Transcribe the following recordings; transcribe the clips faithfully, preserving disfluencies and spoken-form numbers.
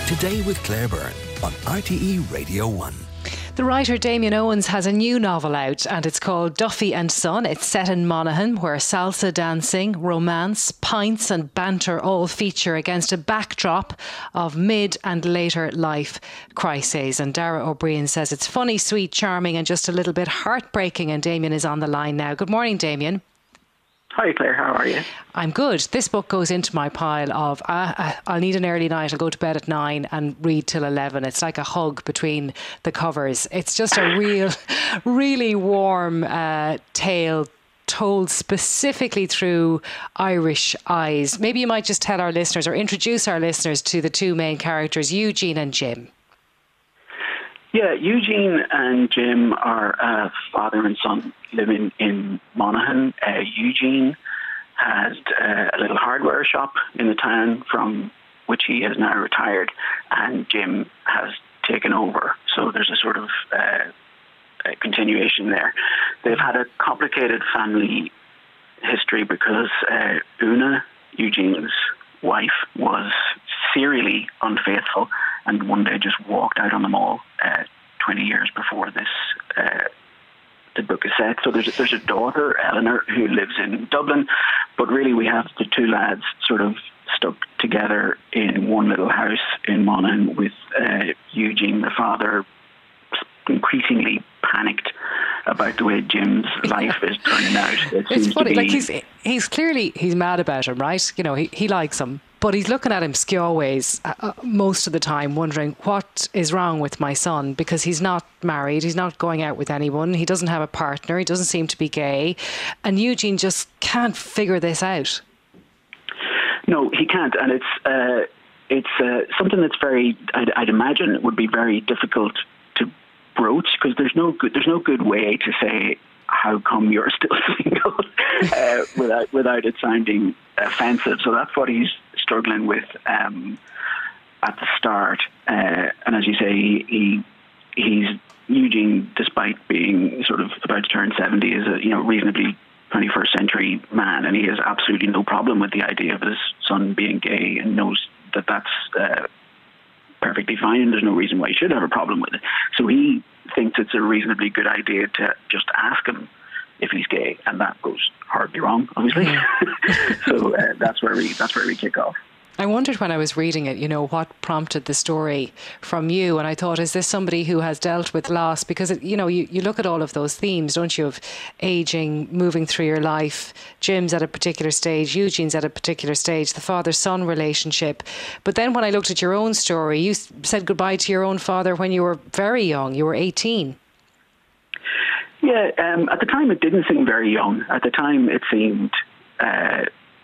Today with Claire Byrne on R T E Radio one. The writer Damien Owens has a new novel out and it's called Duffy and Son. It's set in Monaghan, where salsa dancing, romance, pints and banter all feature against a backdrop of mid and later life crises. And Dara O'Brien says it's funny, sweet, charming and just a little bit heartbreaking. And Damien is on the line now. Good morning, Damien. Hi Claire, how are you? I'm good. This book goes into my pile of uh, I'll need an early night, I'll go to bed at nine and read till eleven. It's like a hug between the covers. It's just a real, really warm uh, tale told specifically through Irish eyes. Maybe you might just tell our listeners or introduce our listeners to the two main characters, Eugene and Jim. Yeah, Eugene and Jim are uh, father and son living in Monaghan. Uh, Eugene has uh, a little hardware shop in the town from which he has now retired, and Jim has taken over. So there's a sort of uh, a continuation there. They've had a complicated family history because uh, Una, Eugene's wife, was serially unfaithful and one day just walked out on them all uh, twenty years before this uh, the book is set. So there's, there's a daughter, Eleanor, who lives in Dublin, but really we have the two lads sort of stuck together in one little house in Monaghan with uh, Eugene, the father, increasingly panicked about the way Jim's life is turning out. It it's funny, be... like he's he's clearly he's mad about him, right? You know, he, he likes him, but he's looking at him skewways uh, most of the time, wondering what is wrong with my son, because he's not married, he's not going out with anyone, he doesn't have a partner, he doesn't seem to be gay, and Eugene just can't figure this out. No, he can't, and it's uh, it's uh, something that's very, I'd, I'd imagine, it would be very difficult to broach, because there's no good there's no good way to say how come you're still single uh, without without it sounding offensive. So that's what he's struggling with um, at the start. Uh, and as you say, he, he he's Eugene, despite being sort of about to turn seventy, is a you know reasonably twenty-first century man, and he has absolutely no problem with the idea of his son being gay, and knows that that's uh, perfectly fine, and there's no reason why he should have a problem with it. So he thinks it's a reasonably good idea to just ask him if he's gay, and that goes horribly wrong, obviously. so uh, that's where we that's where we kick off. I wondered when I was reading it, you know, what prompted the story from you, and I thought, is this somebody who has dealt with loss? Because, it, you know, you, you look at all of those themes, don't you, of ageing, moving through your life. Jim's at a particular stage, Eugene's at a particular stage, the father-son relationship. But then when I looked at your own story, you said goodbye to your own father when you were very young, you were eighteen. Yeah, um, at the time it didn't seem very young. At the time it seemed... Uh,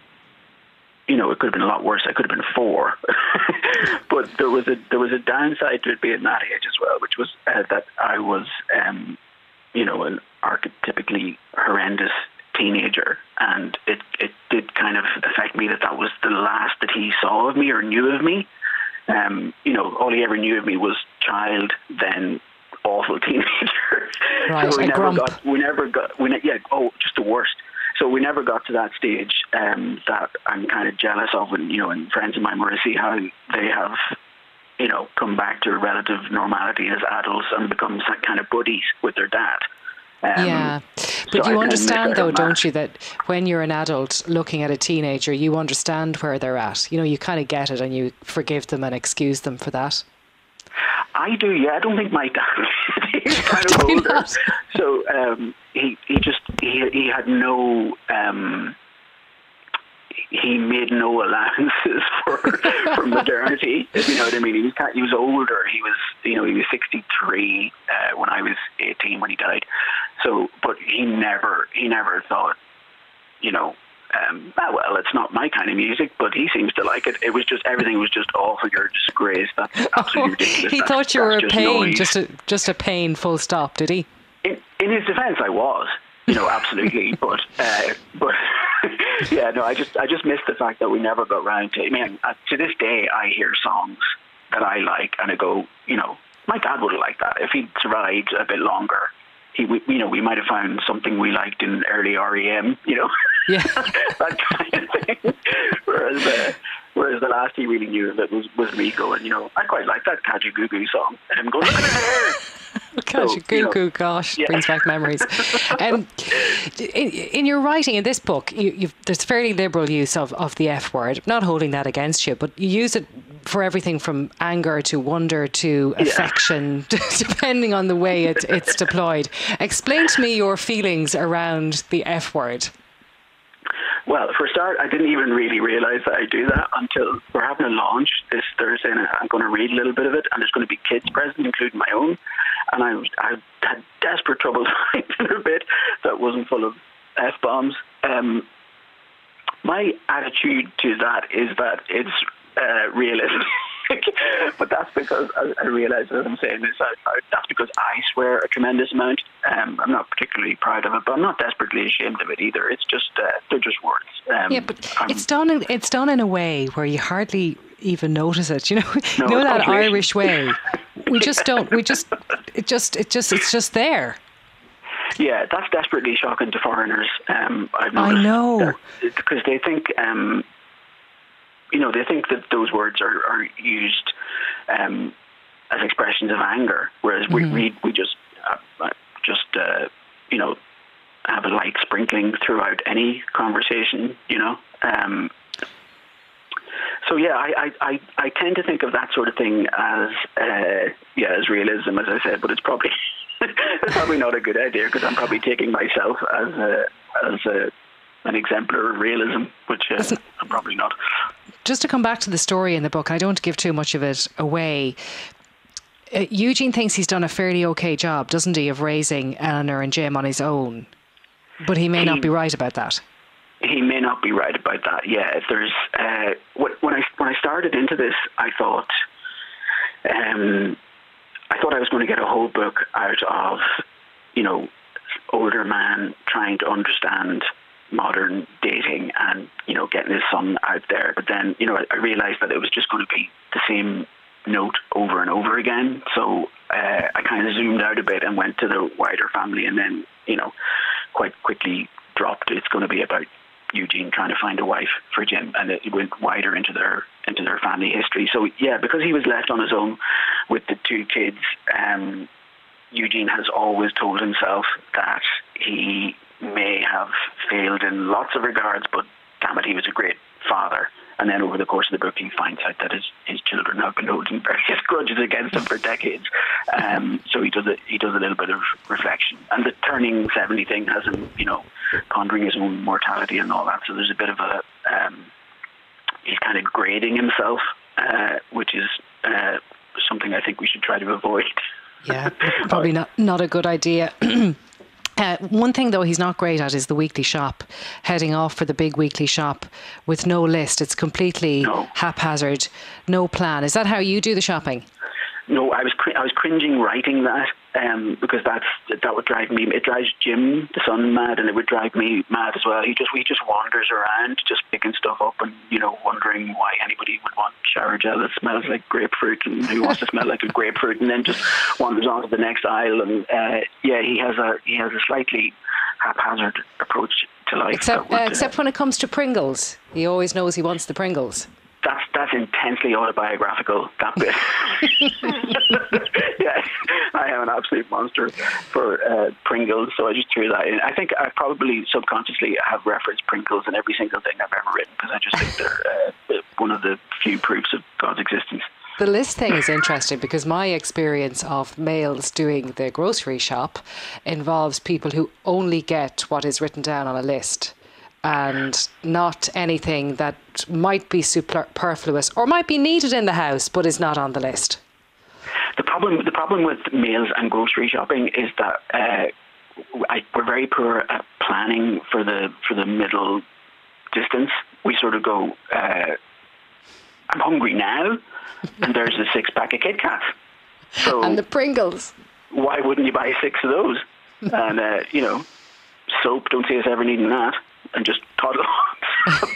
You know, it could have been a lot worse. I could have been four, but there was a there was a downside to it being that age as well, which was uh, that I was, um, you know, an archetypically horrendous teenager, and it it did kind of affect me that that was the last that he saw of me or knew of me. Um, you know, all he ever knew of me was child, then awful teenager. Right, so we a never grump. got we never got we ne- yeah oh just the worst. So we never got to that stage um, that I'm kind of jealous of, and you know, and friends of mine where I see how they have, you know, come back to relative normality as adults and become some kind of buddies with their dad. Um, yeah, but so you I understand though, that. don't you, that when you're an adult looking at a teenager, you understand where they're at. You know, you kind of get it, and you forgive them and excuse them for that. I do, yeah. I don't think my dad he's kind of older, not? so um, he he just he he had no um, he made no allowances for for modernity. If you know what I mean. He was he was older. He was you know he was sixty-three uh, when I was eighteen when he died. So, but he never he never thought you know. Um, ah, well, it's not my kind of music, but he seems to like it. It was just, everything was just awful. You're a disgrace. That's absolutely Oh, ridiculous. he that's, thought you were a just pain, noise. just a, just a pain, full stop, did he? In, in his defence, I was, you know, absolutely. but, uh, but yeah, no, I just, I just missed the fact that we never got round to. I mean, uh, to this day, I hear songs that I like, and I go, you know, my dad would have liked that if he'd survived a bit longer. He, we, you know, we might have found something we liked in early R E M, you know, Yeah. that kind of thing. Whereas, uh, Whereas the last he really knew of it was, was me going, you know, I quite like that Kajagoogoo song. And him going, look at her hair. Kajagoogoo, so, you know, gosh, yeah. brings back memories. um, in, in your writing in this book, you, you've, there's fairly liberal use of, of the F word. Not holding that against you, but you use it for everything from anger to wonder to affection, yeah. depending on the way it, it's deployed. Explain to me your feelings around the F word. Well, for a start, I didn't even really realise that I do that until we're having a launch this Thursday, and I'm going to read a little bit of it, and there's going to be kids present, including my own, and I, I had desperate trouble finding a bit that wasn't full of F-bombs. Um, my attitude to that is that it's uh, realistic. But that's because I, I realise as I'm saying this, I, I, that's because I swear a tremendous amount. Um, I'm not particularly proud of it, but I'm not desperately ashamed of it either. It's just uh, they're just words. Um, yeah, but um, it's done. In, it's done in a way where you hardly even notice it. You know, no, you know that Irish way. We just don't. We just. It just. It just. It's just there. Yeah, that's desperately shocking to foreigners. Um, I've noticed I know because they think. Um, You know, they think that those words are, are used um, as expressions of anger, whereas mm-hmm. we, we we just uh, just uh, you know have a light sprinkling throughout any conversation. You know, um, so yeah, I, I, I, I tend to think of that sort of thing as uh, yeah as realism, as I said, but it's probably it's probably not a good idea because I'm probably taking myself as a as a an exemplar of realism, which uh, I'm probably not. Just to come back to the story in the book, I don't want to give too much of it away. Uh, Eugene thinks he's done a fairly okay job, doesn't he, of raising Eleanor and Jim on his own? But he may he, not be right about that. He may not be right about that. Yeah, there's uh, when I when I started into this, I thought um, I thought I was going to get a whole book out of you know older man trying to understand modern dating and, you know, getting his son out there. But then, you know, I, I realised that it was just going to be the same note over and over again. So uh, I kind of zoomed out a bit and went to the wider family and then, you know, quite quickly dropped. It's going to be about Eugene trying to find a wife for Jim, and it went wider into their into their family history. So, yeah, because he was left on his own with the two kids, um, Eugene has always told himself that he may have failed in lots of regards, but damn it, he was a great father. And then over the course of the book, he finds out that his, his children have been holding various grudges against him for decades. Um, so he does a, he does a little bit of reflection. And the turning seventy thing has him, you know, pondering his own mortality and all that. So there's a bit of a, um, he's kind of grading himself, uh, which is uh, something I think we should try to avoid. Yeah, probably not, not a good idea. Uh, one thing, though, he's not great at is the weekly shop, heading off for the big weekly shop with no list. It's completely no. haphazard, no plan. Is that how you do the shopping? No, I was cr- I was cringing writing that um, because that's that would drive me. It drives Jim, the son, mad, and it would drive me mad as well. He just he just wanders around, just picking stuff up, and you know, wondering why anybody would want shower gel that smells like grapefruit, and who wants to smell like a grapefruit, and then just wanders on to the next aisle. And uh, yeah, he has a he has a slightly haphazard approach to life. Except would, uh, except uh, when it comes to Pringles, he always knows he wants the Pringles. That's that's intensely autobiographical, that bit. Yes, I am an absolute monster for uh, Pringles, so I just threw that in. I think I probably subconsciously have referenced Pringles in every single thing I've ever written because I just think they're uh, one of the few proofs of God's existence. The list thing is interesting because my experience of males doing the grocery shop involves people who only get what is written down on a list, and not anything that might be superfluous or might be needed in the house but is not on the list. The problem, the problem with meals and grocery shopping is that uh, I, we're very poor at planning for the for the middle distance. We sort of go, uh, I'm hungry now, and there's a six pack of Kit Kats. So and the Pringles. Why wouldn't you buy six of those? And uh, you know, soap. Don't see us ever needing that. And just toddle on.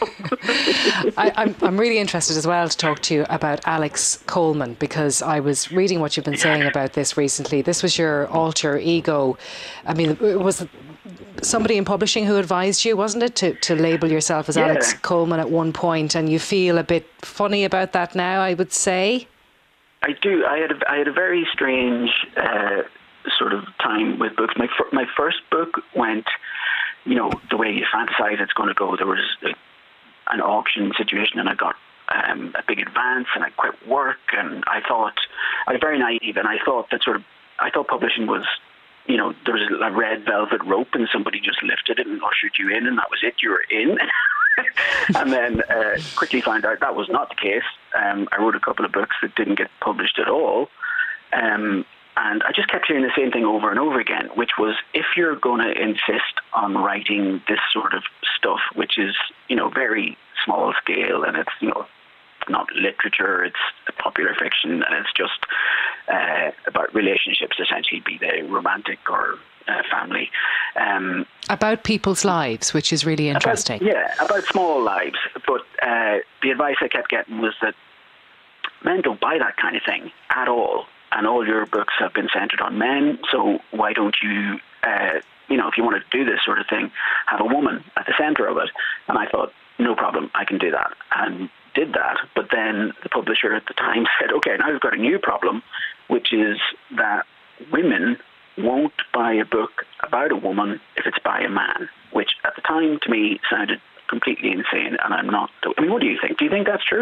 I, I'm, I'm really interested as well to talk to you about Alex Coleman, because I was reading what you've been saying about this recently. This was your alter ego. I mean, it was somebody in publishing who advised you, wasn't it, to, to label yourself as yeah. Alex Coleman at one point, and you feel a bit funny about that now, I would say? I do. I had a, I had a very strange uh, sort of time with books. My, fir- my first book went, you know, the way you fantasize it's going to go. There was a, an auction situation, and I got um, a big advance, and I quit work, and I thought, I was very naive, and I thought that sort of, I thought publishing was, you know, there was a red velvet rope and somebody just lifted it and ushered you in, and that was it, you were in. And then uh, quickly found out that was not the case. Um, I wrote a couple of books that didn't get published at all. Um, and I just kept hearing the same thing over and over again, which was, if you're going to insist on writing this sort of stuff, which is, you know, very small scale, and it's, you know, not literature, it's popular fiction, and it's just uh, about relationships, essentially, be they romantic or uh, family. Um, about people's lives, which is really interesting. About, yeah, about small lives. But uh, the advice I kept getting was that men don't buy that kind of thing at all, and all your books have been centered on men, so why don't you, uh, you know, if you want to do this sort of thing, have a woman at the center of it. And I thought, no problem, I can do that. And did that, but then the publisher at the time said, okay, now we've got a new problem, which is that women won't buy a book about a woman if it's by a man, which at the time to me sounded completely insane, and I'm not, I mean, what do you think? Do you think that's true?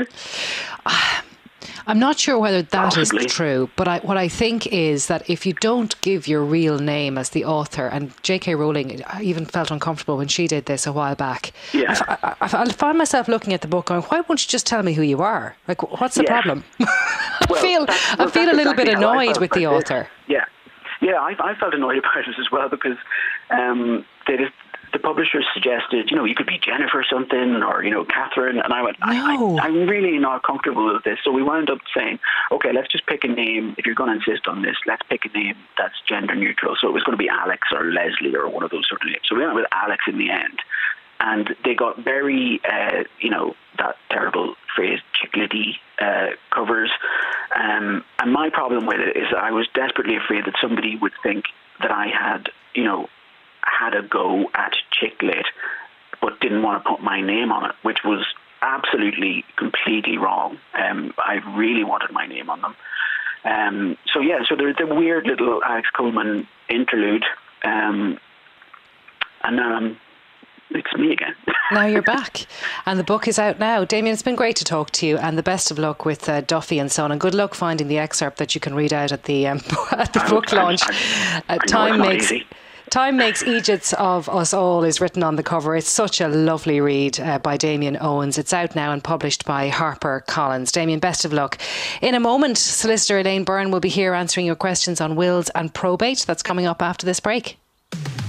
I'm not sure whether that Possibly. is true, but I, what I think is that if you don't give your real name as the author, and J K Rowling, I even felt uncomfortable when she did this a while back. Yeah. I, I, I found myself looking at the book going, why won't you just tell me who you are? Like, what's the yeah. problem? I well, feel well, I feel a little exactly bit annoyed with the this. author. Yeah. Yeah, I, I felt annoyed about it as well, because um, they just, the publishers suggested, you know, you could be Jennifer something, or, you know, Catherine, and I went, no. I, I, I'm really not comfortable with this. So we wound up saying, okay, let's just pick a name. If you're going to insist on this, let's pick a name that's gender neutral. So it was going to be Alex or Leslie or one of those sort of names. So we went with Alex in the end. And they got very, uh, you know, that terrible phrase, chiclety uh, covers. Um, and my problem with it is that I was desperately afraid that somebody would think that I had, you know, had a go at chick lit, but didn't want to put my name on it, which was absolutely, completely wrong. Um, I really wanted my name on them. Um, so, yeah, so there's the weird little Alex Coleman interlude. Um, and now I'm... it's me again. Now you're back, and the book is out now. Damien, it's been great to talk to you, and the best of luck with uh, Duffy and Son, and good luck finding the excerpt that you can read out at the um, at the I, book I, launch. I, I, uh, I time makes easy. Time Makes Egypts of Us All is written on the cover. It's such a lovely read uh, by Damien Owens. It's out now and published by HarperCollins. Damien, best of luck. In a moment, solicitor Elaine Byrne will be here answering your questions on wills and probate. That's coming up after this break.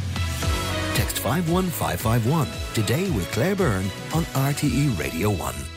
Text five one five five one today with Claire Byrne on R T E Radio one.